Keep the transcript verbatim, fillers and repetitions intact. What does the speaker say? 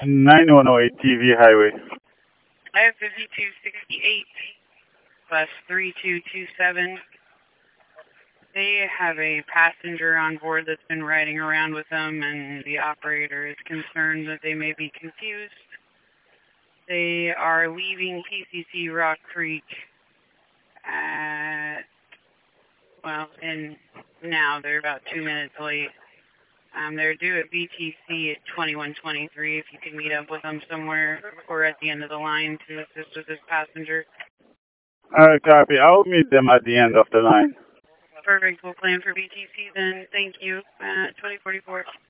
nine one zero eight T V Highway. I have fifty-two sixty-eight, bus three two two seven. They have a passenger on board that's been riding around with them, and the operator is concerned that they may be confused. They are leaving P C C Rock Creek at, well, and now they're about two minutes late. Um, they're due at B T C at twenty-one twenty-three. If you can meet up with them somewhere or at the end of the line to assist with this passenger. Alright, copy. I'll meet them at the end of the line. Perfect. We'll plan for B T C then. Thank you. Uh, twenty forty-four.